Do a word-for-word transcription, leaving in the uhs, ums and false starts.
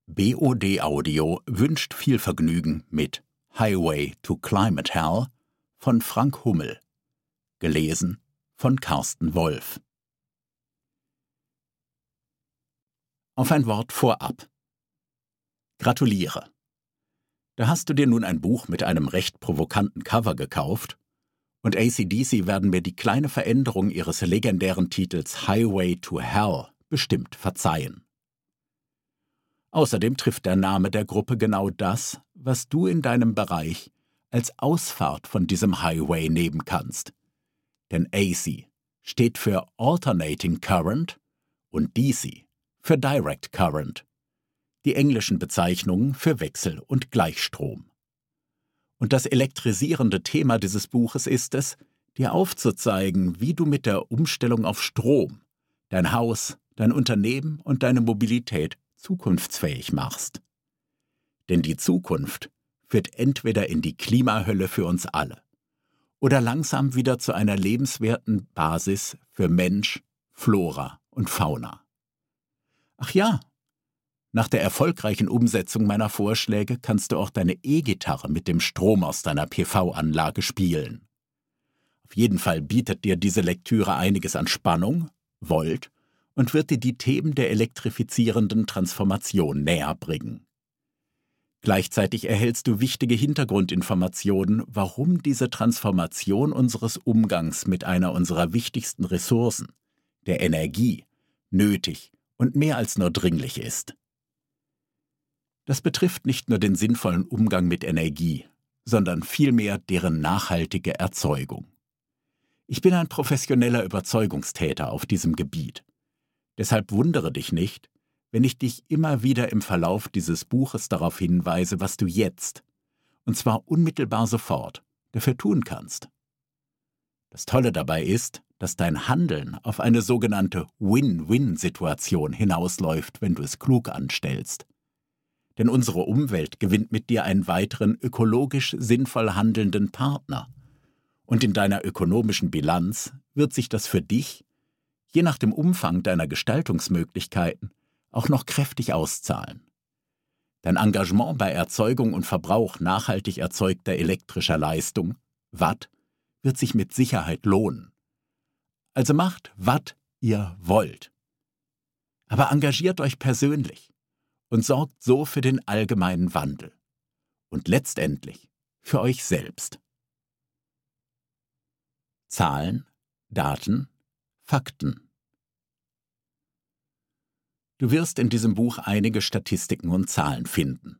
B O D Audio wünscht viel Vergnügen mit Highway to Climate Hell von Frank Hummel. Gelesen von Carsten Wolf. Auf ein Wort vorab. Gratuliere. Da hast du dir nun ein Buch mit einem recht provokanten Cover gekauft und A C D C werden mir die kleine Veränderung ihres legendären Titels Highway to Hell bestimmt verzeihen. Außerdem trifft der Name der Gruppe genau das, was du in deinem Bereich als Ausfahrt von diesem Highway nehmen kannst. Denn A C steht für Alternating Current und D C für Direct Current, die englischen Bezeichnungen für Wechsel- und Gleichstrom. Und das elektrisierende Thema dieses Buches ist es, dir aufzuzeigen, wie du mit der Umstellung auf Strom dein Haus, dein Unternehmen und deine Mobilität zukunftsfähig machst. Denn die Zukunft führt entweder in die Klimahölle für uns alle oder langsam wieder zu einer lebenswerten Basis für Mensch, Flora und Fauna. Ach ja, nach der erfolgreichen Umsetzung meiner Vorschläge kannst du auch deine E-Gitarre mit dem Strom aus deiner P V-Anlage spielen. Auf jeden Fall bietet dir diese Lektüre einiges an Spannung, Volt und wird dir die Themen der elektrifizierenden Transformation näher bringen. Gleichzeitig erhältst du wichtige Hintergrundinformationen, warum diese Transformation unseres Umgangs mit einer unserer wichtigsten Ressourcen, der Energie, nötig und mehr als nur dringlich ist. Das betrifft nicht nur den sinnvollen Umgang mit Energie, sondern vielmehr deren nachhaltige Erzeugung. Ich bin ein professioneller Überzeugungstäter auf diesem Gebiet. Deshalb wundere dich nicht, wenn ich dich immer wieder im Verlauf dieses Buches darauf hinweise, was du jetzt, und zwar unmittelbar sofort, dafür tun kannst. Das Tolle dabei ist, dass dein Handeln auf eine sogenannte Win-Win-Situation hinausläuft, wenn du es klug anstellst. Denn unsere Umwelt gewinnt mit dir einen weiteren ökologisch sinnvoll handelnden Partner. Und in deiner ökonomischen Bilanz wird sich das für dich, je nach dem Umfang deiner Gestaltungsmöglichkeiten, auch noch kräftig auszahlen. Dein Engagement bei Erzeugung und Verbrauch nachhaltig erzeugter elektrischer Leistung, Watt, wird sich mit Sicherheit lohnen. Also macht, was ihr wollt. Aber engagiert euch persönlich und sorgt so für den allgemeinen Wandel. Und letztendlich für euch selbst. Zahlen, Daten, Fakten. Du wirst in diesem Buch einige Statistiken und Zahlen finden.